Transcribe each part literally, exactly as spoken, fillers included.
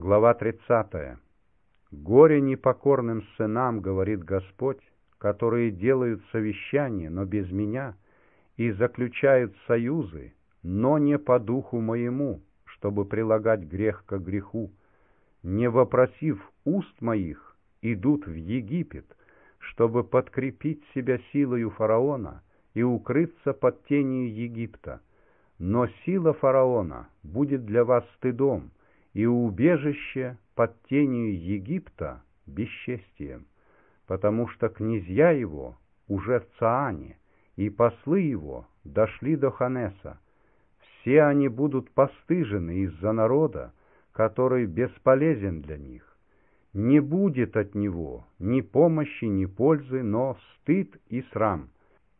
Глава тридцатая. «Горе непокорным сынам, — говорит Господь, — которые делают совещания, но без меня, и заключают союзы, но не по духу моему, чтобы прилагать грех к греху. Не вопросив уст моих, идут в Египет, чтобы подкрепить себя силою фараона и укрыться под тенью Египта. Но сила фараона будет для вас стыдом, и убежище под тенью Египта бесчестием, потому что князья его уже в Цаане, и послы его дошли до Ханеса. Все они будут постыжены из-за народа, который бесполезен для них. Не будет от него ни помощи, ни пользы, но стыд и срам.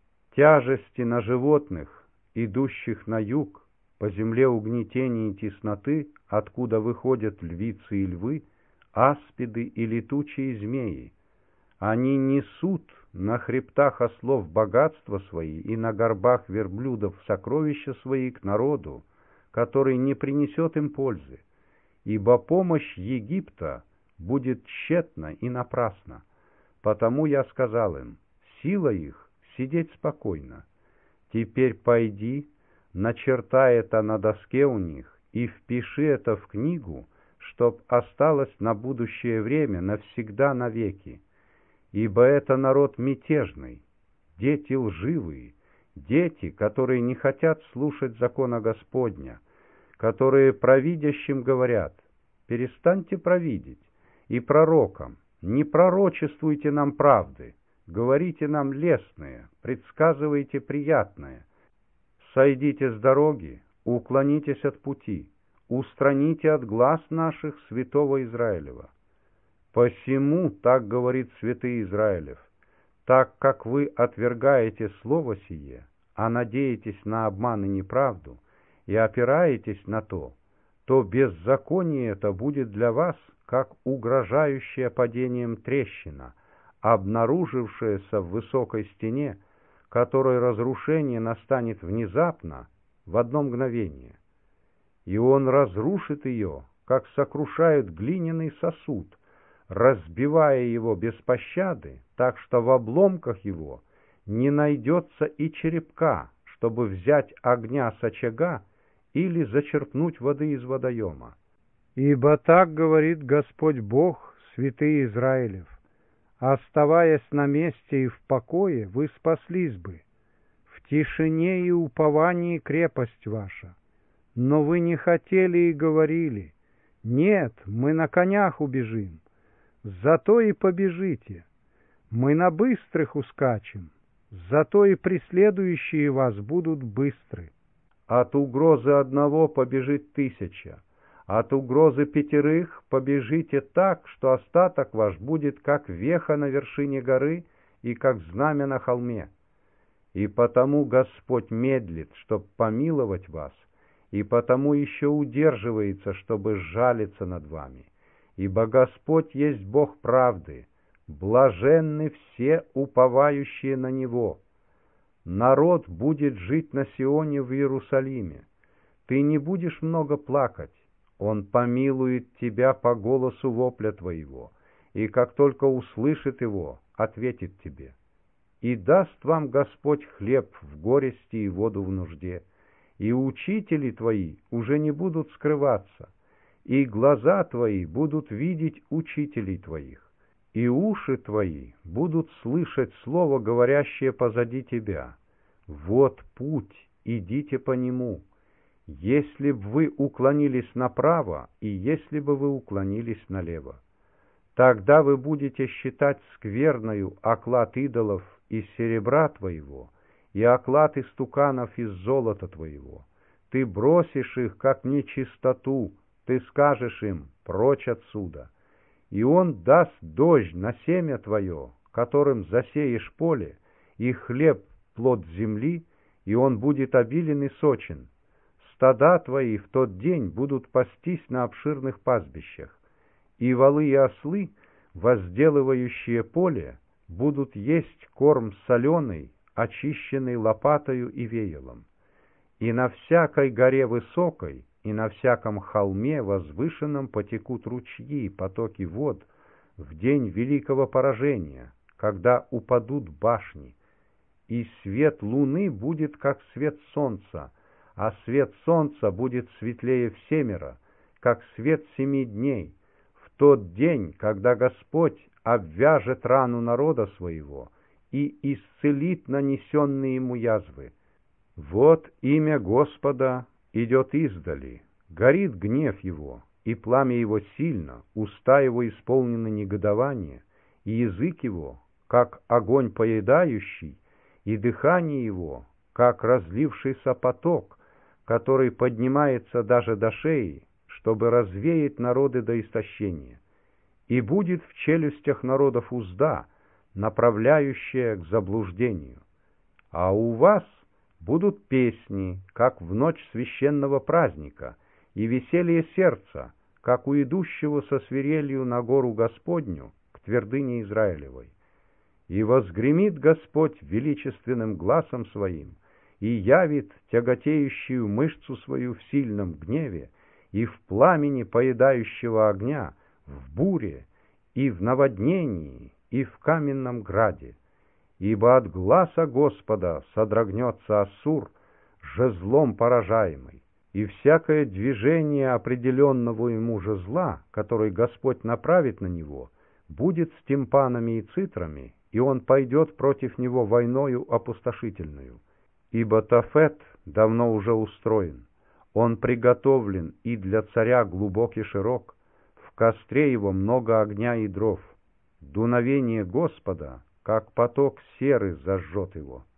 Тяжести на животных, идущих на юг, по земле угнетения и тесноты, откуда выходят львицы и львы, аспиды и летучие змеи. Они несут на хребтах ослов богатства свои и на горбах верблюдов сокровища свои к народу, который не принесет им пользы. Ибо помощь Египта будет тщетна и напрасна. Потому я сказал им: сила их сидеть спокойно. Теперь пойди, начертай это на доске у них и впиши это в книгу, чтоб осталось на будущее время навсегда навеки. Ибо это народ мятежный, дети лживые, дети, которые не хотят слушать закона Господня, которые провидящим говорят: перестаньте провидеть, и пророкам: не пророчествуйте нам правды, говорите нам лестное, предсказывайте приятное. Сойдите с дороги, уклонитесь от пути, устраните от глаз наших святого Израилева. Посему так говорит святый Израилев: так как вы отвергаете слово сие, а надеетесь на обман и неправду, и опираетесь на то, то беззаконие это будет для вас, как угрожающая падением трещина, обнаружившаяся в высокой стене, которой разрушение настанет внезапно, в одно мгновение. И он разрушит ее, как сокрушают глиняный сосуд, разбивая его без пощады, так что в обломках его не найдется и черепка, чтобы взять огня с очага или зачерпнуть воды из водоема. Ибо так говорит Господь Бог, святый Израилев: оставаясь на месте и в покое, вы спаслись бы. В тишине и уповании крепость ваша. Но вы не хотели и говорили: нет, мы на конях убежим. Зато и побежите. Мы на быстрых ускачем. Зато и преследующие вас будут быстры. От угрозы одного побежит тысяча. От угрозы пятерых побежите так, что остаток ваш будет как веха на вершине горы и как знамя на холме. И потому Господь медлит, чтоб помиловать вас, и потому еще удерживается, чтобы сжалиться над вами. Ибо Господь есть Бог правды, блаженны все уповающие на Него. Народ будет жить на Сионе в Иерусалиме. Ты не будешь много плакать. Он помилует тебя по голосу вопля твоего, и как только услышит его, ответит тебе. И даст вам Господь хлеб в горести и воду в нужде, и учители твои уже не будут скрываться, и глаза твои будут видеть учителей твоих, и уши твои будут слышать слово, говорящее позади тебя. Вот путь, идите по нему. Если б вы уклонились направо, и если бы вы уклонились налево, тогда вы будете считать скверною оклад идолов из серебра твоего и оклад истуканов из золота твоего. Ты бросишь их, как нечистоту, ты скажешь им: прочь отсюда. И он даст дождь на семя твое, которым засеешь поле, и хлеб плод земли, и он будет обилен и сочен. Стада твои в тот день будут пастись на обширных пастбищах, и волы и ослы, возделывающие поле, будут есть корм соленый, очищенный лопатою и веялом. И на всякой горе высокой, и на всяком холме возвышенном потекут ручьи, потоки вод в день великого поражения, когда упадут башни, и свет луны будет, как свет солнца, а свет солнца будет светлее всемеро, как свет семи дней, в тот день, когда Господь обвяжет рану народа своего и исцелит нанесенные ему язвы. Вот имя Господа идет издали, горит гнев его, и пламя его сильно, уста его исполнены негодования, и язык его, как огонь поедающий, и дыхание его, как разлившийся поток, который поднимается даже до шеи, чтобы развеять народы до истощения. И будет в челюстях народов узда, направляющая к заблуждению. А у вас будут песни, как в ночь священного праздника, и веселье сердца, как у идущего со свирелью на гору Господню к твердыне Израилевой. И возгремит Господь величественным гласом своим, и явит тяготеющую мышцу свою в сильном гневе, и в пламени поедающего огня, в буре, и в наводнении, и в каменном граде. Ибо от гласа Господа содрогнется Ассур, жезлом поражаемый, и всякое движение определенного ему жезла, который Господь направит на него, будет с тимпанами и цитрами, и он пойдет против него войною опустошительную. Ибо Тофет давно уже устроен, он приготовлен и для царя глубок и широк, в костре его много огня и дров. Дуновение Господа, как поток серы, зажжет его.